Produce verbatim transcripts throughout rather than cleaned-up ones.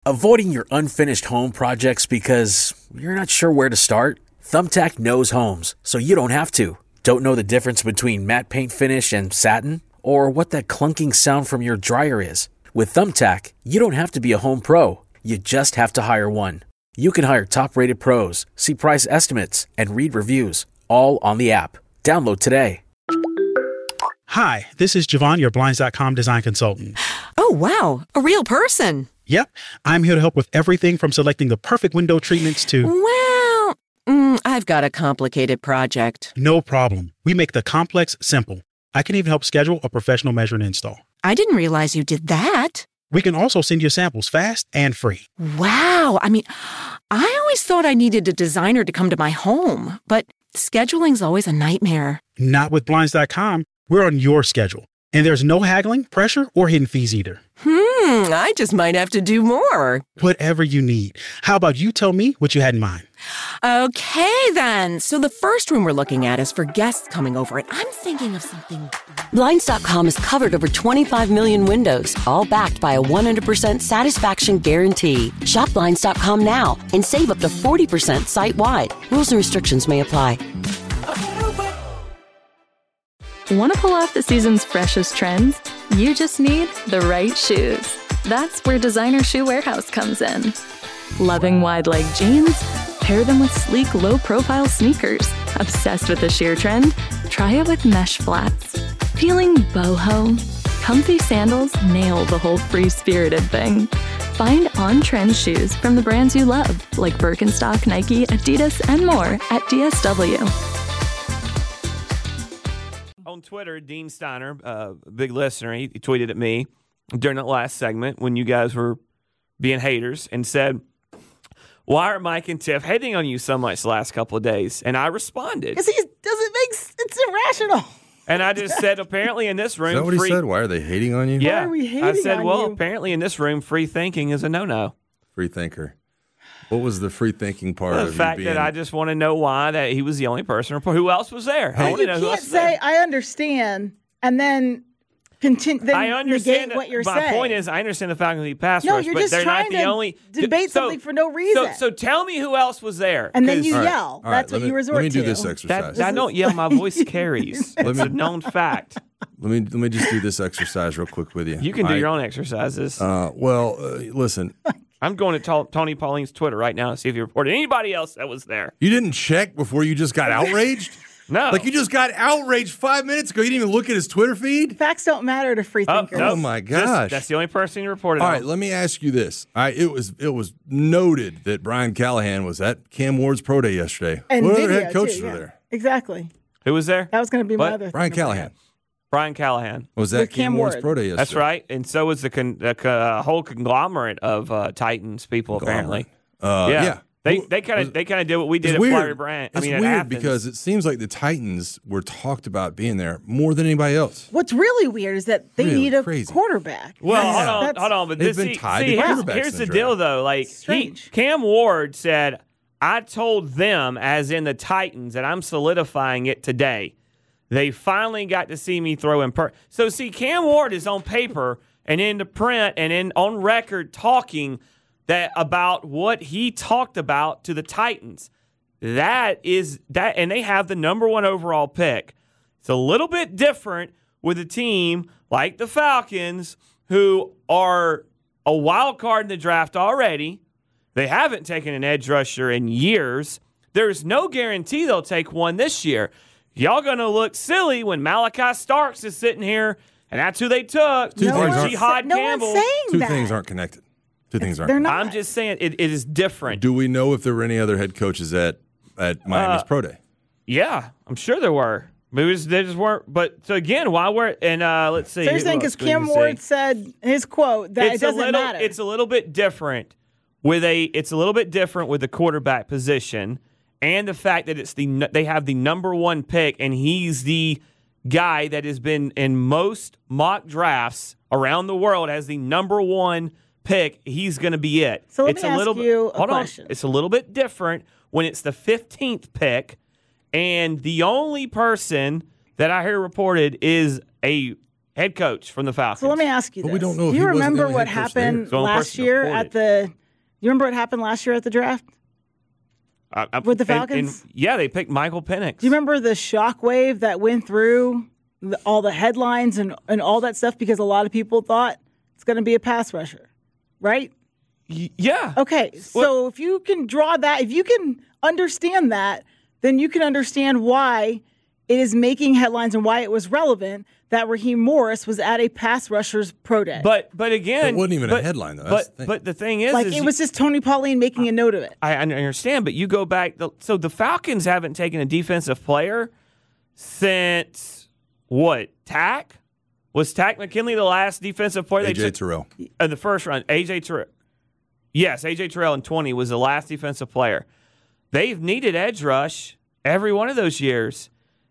Avoiding your unfinished home projects because you're not sure where to start? Thumbtack knows homes, so you don't have to. Don't know the difference between matte paint finish and satin? Or what that clunking sound from your dryer is? With Thumbtack, you don't have to be a home pro. You just have to hire one. You can hire top-rated pros, see price estimates, and read reviews, all on the app. Download today. Hi, this is Javon, your Blinds dot com design consultant. Oh, wow. A real person. Yep. I'm here to help with everything from selecting the perfect window treatments to... Well, mm, I've got a complicated project. No problem. We make the complex simple. I can even help schedule a professional measure and install. I didn't realize you did that. We can also send you samples fast and free. Wow. I mean, I always thought I needed a designer to come to my home, but scheduling's always a nightmare. Not with Blinds dot com. We're on your schedule. And there's no haggling, pressure, or hidden fees either. Hmm, I just might have to do more. Whatever you need. How about you tell me what you had in mind? Okay, then. So the first room we're looking at is for guests coming over, and I'm thinking of something... Blinds dot com has covered over twenty-five million windows, all backed by a one hundred percent satisfaction guarantee. Shop Blinds dot com now and save up to forty percent site-wide. Rules and restrictions may apply. Want to pull off the season's freshest trends? You just need the right shoes. That's where Designer Shoe Warehouse comes in. Loving wide leg jeans? Pair them with sleek, low-profile sneakers. Obsessed with the sheer trend? Try it with mesh flats. Feeling boho? Comfy sandals nail the whole free-spirited thing. Find on-trend shoes from the brands you love, like Birkenstock, Nike, Adidas, and more at D S W. On Twitter, Dean Steiner, a uh, big listener, he, he tweeted at me during that last segment when you guys were being haters and said, why are Mike and Tiff hating on you so much the last couple of days? And I responded. Because he doesn't make s- it's irrational. And I just said, apparently in this room... Is that what free- he said? Why are they hating on you? Yeah. Why are we hating I said, on well, you? apparently in this room, free thinking is a no-no. Free thinker. What was the free thinking part The of fact you being... that I just want to know why that he was the only person. Who else was there? I But want you to know who can't else was say, there. I understand, and then continue. Then I understand negate what you're my saying. point is, I understand the faculty pass No, rush, you're but just they're not trying the to only debate so, something for no reason. So, so tell me who else was there, and then 'cause- you All right, yell. all right, That's let what me- you resort Let me do to. this that, exercise. I don't yell. My voice carries. Let It's me- a known fact. Let me let me just do this exercise real quick with you. You can do I- your own exercises. Uh, well, uh, listen, I'm going to t- Tony Pauline's Twitter right now to see if he reported anybody else that was there. you didn't check before you just got outraged? No. Like you just got outraged five minutes ago. You didn't even look at his Twitter feed? Facts don't matter to free Oh, thinkers. no. Oh, my Just- gosh. that's the only person you reported All on. right, let me ask you this. I it was it was noted that Brian Callahan was at Cam Ward's pro day yesterday. And what video, other head coaches too, were yeah. there? Exactly. Who was there? That was going to be What? my other. Brian thing about Callahan it. Brian Callahan. was at With Cam, Cam Ward's Ward. pro day yesterday. That's right. And so was the, con- the uh, whole conglomerate of uh, Titans people, apparently. Uh, yeah. yeah. They Who- they kind was- of they kind of did what we did It's at weird. Florida Brand. I It's mean, at weird Athens. because it seems like the Titans were talked about being there more than anybody else. What's really weird is that they Really need a crazy. quarterback. Well, Yeah. hold on, That's- hold on. But They've this, been see, tied see, to here's, quarterbacks here's in the the deal, draft. though. Like he, Strange. Cam Ward said, I told them, as in the Titans, that I'm solidifying it today. They finally got to see me throw in per. So see, Cam Ward is on paper and in the print and in on record talking that about what he talked about to the Titans. That is that, and they have the number one overall pick. It's a little bit different with a team like the Falcons, who are a wild card in the draft already. They haven't taken an edge rusher in years. There's no guarantee they'll take one this year. Y'all going to look silly when Malachi Starks is sitting here, and that's who they took. Two no things one's, aren't- Jihad no Campbell. one's saying Two that. things aren't connected. Two things aren't They're connected. not. I'm just saying it, it is different. Do we know if there were any other head coaches at, at Miami's Uh, pro day? Yeah, I'm sure there were. But it was, they just weren't. But so again, why we're and uh, let's see. So you're who saying else because can we Cam see? Ward said his quote that it's it doesn't a little, matter. It's a little bit different with a. It's a little bit different with the quarterback position and the fact that it's the they have the number one pick and he's the guy that has been in most mock drafts around the world as the number one pick. He's going to be it. So let it's me a ask little you bit, a hold question. on. It's a little bit different when it's the fifteenth pick, and the only person that I hear reported is a head coach from the Falcons. So let me ask you this. But we don't know if Do you he wasn't remember the what head coach there. happened It's the only last person year reported. at the You remember what happened last year at the draft? I, I, With the and- Falcons? and, yeah, they picked Michael Penix. Do you remember the shockwave that went through the, all the headlines and, and all that stuff because a lot of people thought it's going to be a pass rusher, right? Y- yeah. Okay, so if you can draw that, if you can understand that, then you can understand why it is making headlines and why it was relevant that Raheem Morris was at a pass rusher's pro day. But but again, It wasn't even a but- headline, though. That's But the thing. but the thing is, like is it was just Tony Pauline making a note of it. I understand, but you go back. The, so the Falcons haven't taken a defensive player since what? Tack? Was Tack McKinley the last defensive player A they J took Terrell. in the first round? A J Terrell. Yes, A J Terrell in twenty was the last defensive player. They've needed edge rush every one of those years,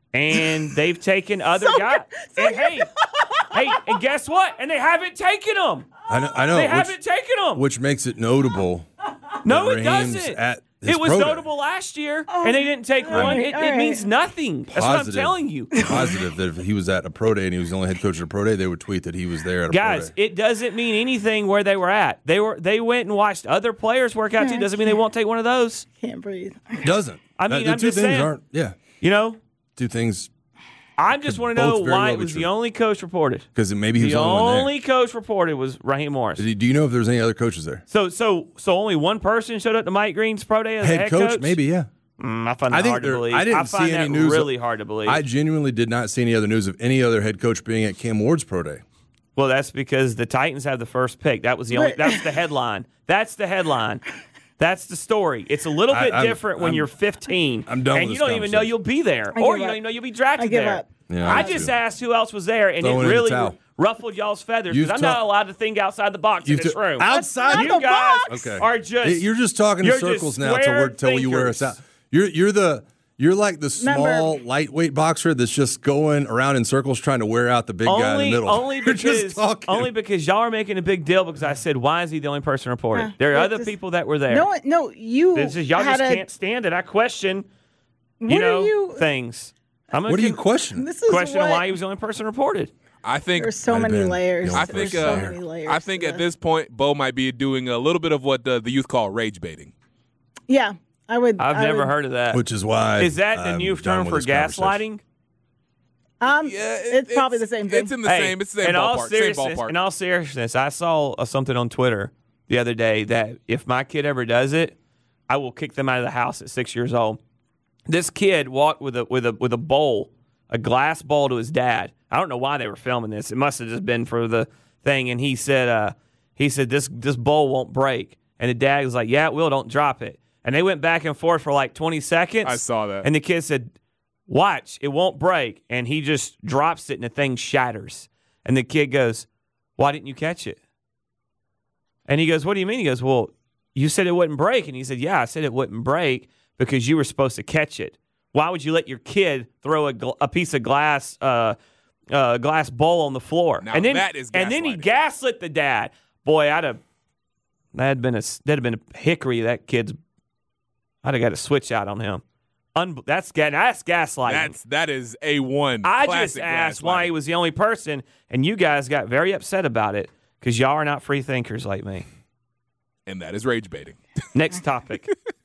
and they've taken other So- guys. so and you're- hey, hey, and guess what? And they haven't taken them. I know. I know They which, haven't taken them. which makes it notable. No, that it Raheem's doesn't. at his It was pro day. notable last year, and they didn't take all one. right, It, all it right. means nothing. That's what I'm Positive- telling you. Positive that if he was at a pro day and he was the only head coach at a pro day, they would tweet that he was there at a Guys, pro day. it doesn't mean anything where they were at. They were they went and watched other players work out too. Doesn't mean they won't take one of those. Can't breathe. It doesn't. I mean, That- the I'm two just things saying. aren't. Yeah, You know, two things I just want to both know very why well it be was true. the only coach reported. because maybe he was The the only one only coach reported was Raheem Morris. there. Do you know if there's any other coaches there? So so so only one person showed up to Mike Green's pro day as a Head, head coach, maybe. Yeah. Mm, I find that I think hard to there- believe. I didn't find see any that news. really hard to believe. I genuinely did not see any other news of any other head coach being at Cam Ward's pro day. Well, that's because the Titans have the first pick. That was the only. But- That's the headline. That's the headline. That's the story. It's a little I- bit I'm- different when I'm- you're fifteen, I'm done and with you this don't even know conversation. you'll be there, I or give you up. don't even know you'll be drafted I give there. up. Yeah, I I just do. asked who else was there, and Throw it in the really towel. ruffled y'all's feathers You've because I'm not ta- allowed to think outside the box in You've this ta- room. outside you the guys box? Okay. are just You're just talking in you're just circles now square till, till you wear us out. thinkers. You're you're the you're like the small Remember- lightweight boxer that's just going around in circles trying to wear out the big guy in Only, the middle. only You're because just talking. only because y'all are making a big deal because I said why is he the only person reported? Yeah, there are but other just- people that were there. No, no, you This is y'all had just a, can't stand it. I question, you What are know, you- things. I'm what are you questioning? This is questioning what, why he was the only person reported. I think There's so Might have many been. layers. I I There's think so uh, many layers. I think to at this. this point, Bo might be doing a little bit of what the, the youth call rage baiting. Yeah, I would. I've I never would, heard of that. Which is why Is that the I'm new done term with for this gaslighting? conversation. Um, Yeah, it- it's, probably the same thing. It's in the Hey, same. It's the same in all ballpark. Same seriousness, ballpark. in all seriousness, I saw uh, something on Twitter the other day that if my kid ever does it, I will kick them out of the house at six years old. This kid walked with a with a with a bowl, a glass bowl, to his dad. I don't know why they were filming this. It must have just been for the thing. And he said, uh, he said this this bowl won't break. And the dad was like, "Yeah, it will. Don't drop it." And they went back and forth for like twenty seconds. I saw that. And the kid said, "Watch, it won't break." And he just drops it and the thing shatters. And the kid goes, "Why didn't you catch it?" And he goes, "What do you mean?" He goes, "Well, you said it wouldn't break." And he said, "Yeah, I said it wouldn't break because you were supposed to catch it. Why would you let your kid throw a, gl- a piece of glass uh, uh, glass bowl on the floor?" Now and then, that is and then he gaslighting. gaslit the dad. Boy, I'd have that had been a that'd have been a hickory. That kid's I'd have got a switch out on him. Un- that's ga- that's gaslighting. That's that is a one. I just asked why he was the only person, and you guys got very upset about it because y'all are not free thinkers like me. and that is rage baiting. Next topic.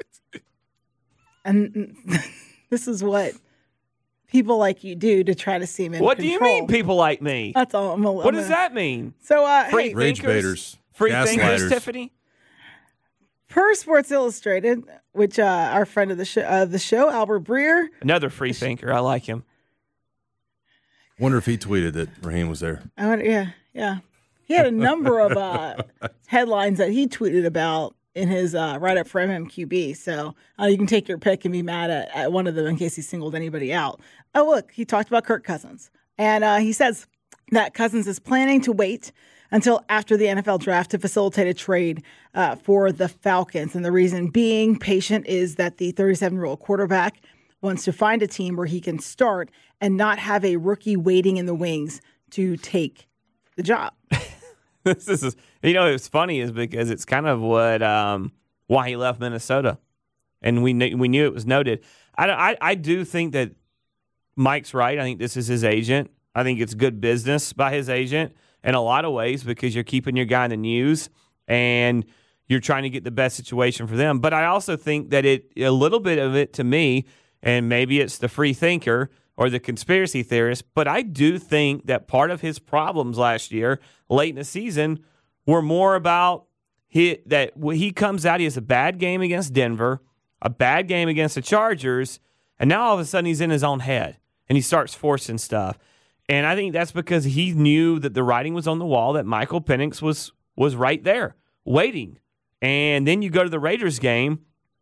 And this is what people like you do to try to seem in What do you control. mean, people like me? That's all. I'm a, What I'm does a- that mean? So, uh, Free hey, Rage thinkers? baiters. Free thinkers, Gaslighters. Tiffany? per Sports Illustrated, which uh, our friend of the show, uh, the show, Albert Breer, Another free thinker. I like him. Wonder if he tweeted that Raheem was there. I wonder, yeah, yeah, he had a number of uh, headlines that he tweeted about in his uh, write up for M M Q B. So uh, you can take your pick and be mad at, at one of them in case he singled anybody out. Oh, look, he talked about Kirk Cousins, and uh, he says that Cousins is planning to wait until after the N F L draft to facilitate a trade uh, for the Falcons. And the reason being patient is that the thirty-seven-year-old quarterback wants to find a team where he can start and not have a rookie waiting in the wings to take the job. This is, you know, it's funny is because it's kind of what um, why he left Minnesota, and we knew, we knew it was noted. I, I I do think that Mike's right. I think this is his agent. I think it's good business by his agent in a lot of ways because you're keeping your guy in the news and you're trying to get the best situation for them. But I also think that it a little bit of it to me, and maybe it's the free thinker or the conspiracy theorist, but I do think that part of his problems last year, late in the season, were more about he, that when he comes out, he has a bad game against Denver, a bad game against the Chargers, and now all of a sudden he's in his own head and he starts forcing stuff. And I think that's because he knew that the writing was on the wall, that Michael Penix was was right there, waiting. And then you go to the Raiders game,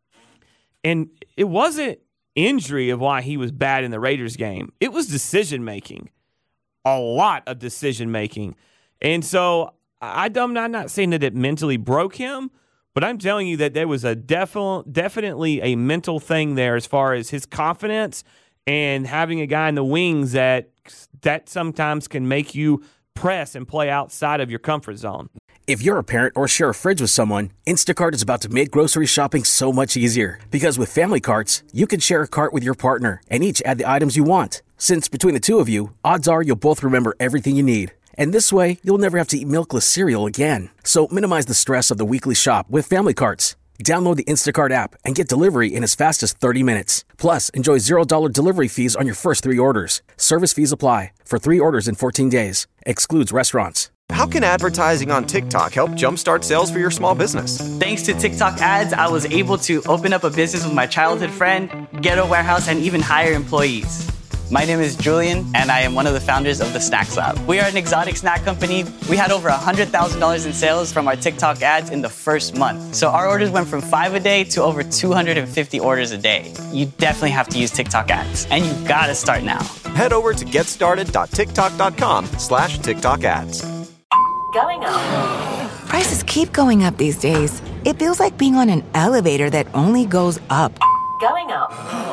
and it wasn't injury of why he was bad in the Raiders game. It was decision-making, a lot of decision-making. And so I, I'm not saying that it mentally broke him, but I'm telling you that there was a defi- definitely a mental thing there as far as his confidence and having a guy in the wings that that sometimes can make you press and play outside of your comfort zone. If you're a parent or share a fridge with someone, Instacart is about to make grocery shopping so much easier. Because with Family Carts, you can share a cart with your partner and each add the items you want. Since between the two of you, odds are you'll both remember everything you need. And this way, you'll never have to eat milkless cereal again. So minimize the stress of the weekly shop with Family Carts. Download the Instacart app and get delivery in as fast as thirty minutes. Plus, enjoy zero dollars delivery fees on your first three orders. Service fees apply. For three orders in fourteen days. Excludes restaurants. How can advertising on TikTok help jumpstart sales for your small business? Thanks to TikTok ads, I was able to open up a business with my childhood friend, get a warehouse, and even hire employees. My name is Julian, and I am one of the founders of the Snacks Lab. We are an exotic snack company. We had over one hundred thousand dollars in sales from our TikTok ads in the first month. So our orders went from five a day to over two hundred fifty orders a day. You definitely have to use TikTok ads, and you gotta start now. Head over to getstarted.tiktok.com slash TikTok ads. Going up. Prices keep going up these days. It feels like being on an elevator that only goes up. Going up.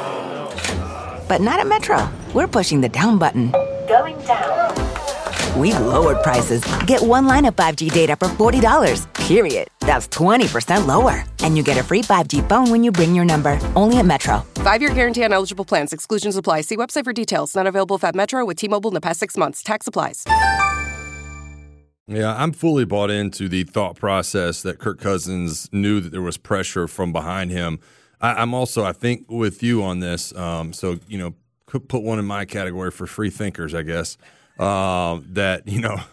But not at Metro. We're pushing the down button. Going down. We've lowered prices. Get one line of five G data for forty dollars, period. That's twenty percent lower. And you get a free five G phone when you bring your number. Only at Metro. Five-year guarantee on eligible plans. Exclusions apply. See website for details. Not available at Metro with T-Mobile in the past six months. Tax applies. Yeah, I'm fully bought into the thought process that Kirk Cousins knew that there was pressure from behind him. I, I'm also, I think, with you on this. Um, so, you know, could put one in my category for free thinkers, I guess. Um, that, you know,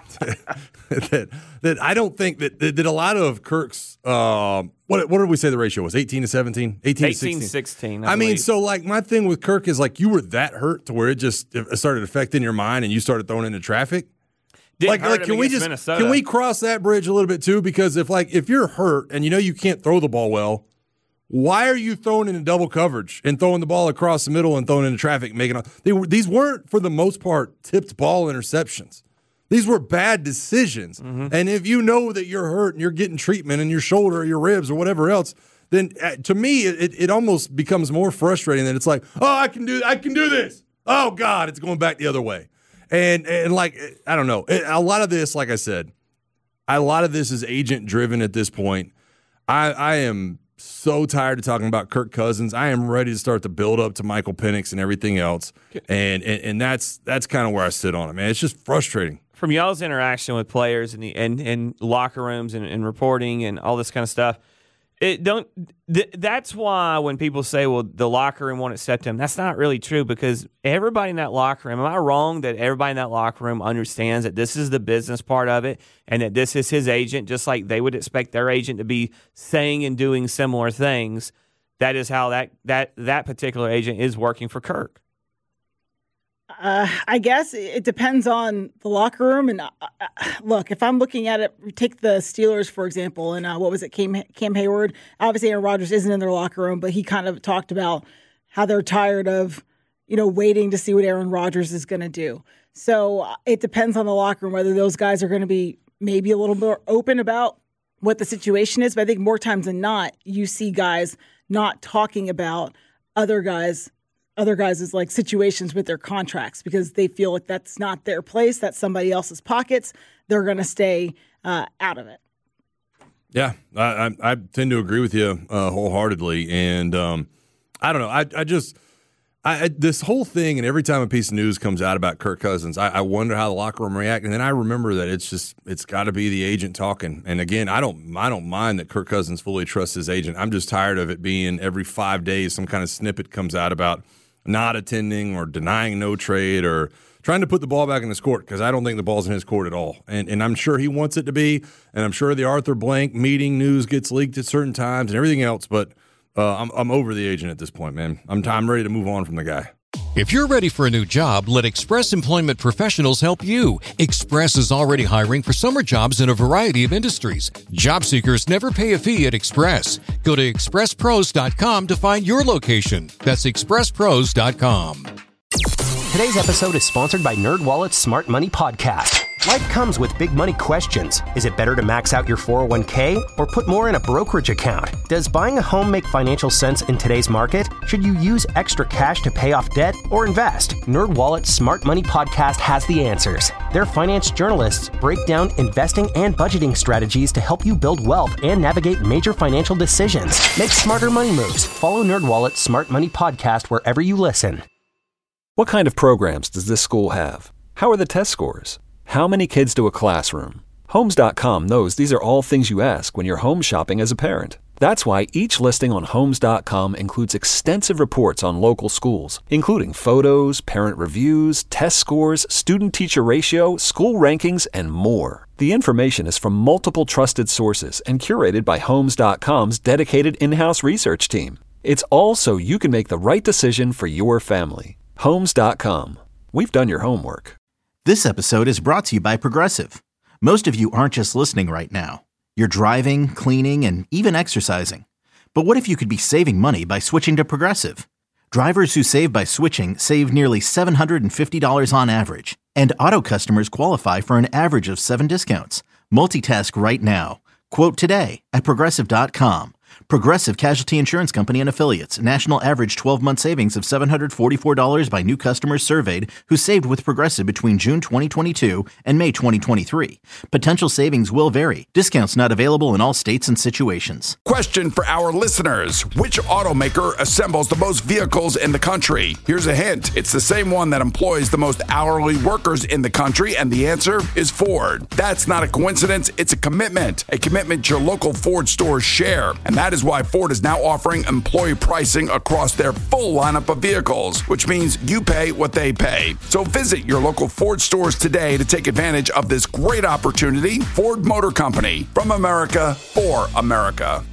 that that I don't think that that, that a lot of Kirk's uh, what what did we say the ratio was? eighteen to seventeen? eighteen to sixteen? sixteen, I, I mean, believe. so like my thing with Kirk is like you were that hurt to where it just it started affecting your mind and you started throwing into traffic. Didn't like, hurt like him can we against just Minnesota. can we cross that bridge a little bit too? Because if like if you're hurt and you know you can't throw the ball well, why are you throwing into double coverage and throwing the ball across the middle and throwing into traffic? Making they were these weren't for the most part tipped ball interceptions. These were bad decisions. Mm-hmm. And if you know that you're hurt and you're getting treatment in your shoulder or your ribs or whatever else, then uh, to me it, it almost becomes more frustrating than it's like, oh, I can do I can do this. Oh God, it's going back the other way. And and like I don't know, a lot of this, like I said, a lot of this is agent driven at this point. I I am so tired of talking about Kirk Cousins. I am ready to start the build up to Michael Penix and everything else. And and, and that's that's kind of where I sit on it, man. It's just frustrating. From y'all's interaction with players and the and, and locker rooms and, and reporting and all this kind of stuff, it don't. Th- that's why when people say, "Well, the locker room won't accept him," that's not really true because everybody in that locker room. Am I wrong that everybody in that locker room understands that this is the business part of it and that this is his agent, just like they would expect their agent to be saying and doing similar things? That is how that that that particular agent is working for Kirk. Uh, I guess it depends on the locker room. And uh, look, if I'm looking at it, take the Steelers, for example, and uh, what was it, Cam, Cam Hayward? Obviously, Aaron Rodgers isn't in their locker room, but he kind of talked about how they're tired of, you know, waiting to see what Aaron Rodgers is going to do. So uh, it depends on the locker room, whether those guys are going to be maybe a little more open about what the situation is. But I think more times than not, you see guys not talking about other guys other guys' like situations with their contracts because they feel like that's not their place, that's somebody else's pockets. They're going to stay uh, out of it. Yeah, I, I, I tend to agree with you uh, wholeheartedly. And um, I don't know. I, I just I, this whole thing, and every time a piece of news comes out about Kirk Cousins, I, I wonder how the locker room react. And then I remember that it's just it's got to be the agent talking. And again, I don't I don't mind that Kirk Cousins fully trusts his agent. I'm just tired of it being every five days some kind of snippet comes out about not attending or denying no trade or trying to put the ball back in his court, because I don't think the ball's in his court at all. And and I'm sure he wants it to be, and I'm sure the Arthur Blank meeting news gets leaked at certain times and everything else, but uh, I'm I'm over the agent at this point, man. I'm I'm ready to move on from the guy. If you're ready for a new job, let Express Employment Professionals help you. Express is already hiring for summer jobs in a variety of industries. Job seekers never pay a fee at Express. Go to express pros dot com to find your location. That's express pros dot com. Today's episode is sponsored by NerdWallet's Smart Money Podcast. Life comes with big money questions. Is it better to max out your four oh one k or put more in a brokerage account? Does buying a home make financial sense in today's market? Should you use extra cash to pay off debt or invest? NerdWallet's Smart Money Podcast has the answers. Their finance journalists break down investing and budgeting strategies to help you build wealth and navigate major financial decisions. Make smarter money moves. Follow NerdWallet's Smart Money Podcast wherever you listen. What kind of programs does this school have? How are the test scores? How many kids to a classroom? Homes dot com knows these are all things you ask when you're home shopping as a parent. That's why each listing on Homes dot com includes extensive reports on local schools, including photos, parent reviews, test scores, student-teacher ratio, school rankings, and more. The information is from multiple trusted sources and curated by Homes dot com's dedicated in-house research team. It's all so you can make the right decision for your family. Homes dot com. We've done your homework. This episode is brought to you by Progressive. Most of you aren't just listening right now. You're driving, cleaning, and even exercising. But what if you could be saving money by switching to Progressive? Drivers who save by switching save nearly seven hundred fifty dollars on average. And auto customers qualify for an average of seven discounts. Multitask right now. Quote today at Progressive dot com. Progressive Casualty Insurance Company and Affiliates. National average twelve-month savings of seven hundred forty-four dollars by new customers surveyed who saved with Progressive between June twenty twenty-two and May twenty twenty-three. Potential savings will vary. Discounts not available in all states and situations. Question for our listeners. Which automaker assembles the most vehicles in the country? Here's a hint. It's the same one that employs the most hourly workers in the country, and the answer is Ford. That's not a coincidence. It's a commitment. A commitment your local Ford stores share. And that is why Ford is now offering employee pricing across their full lineup of vehicles, which means you pay what they pay. So visit your local Ford stores today to take advantage of this great opportunity. Ford Motor Company, from America for America.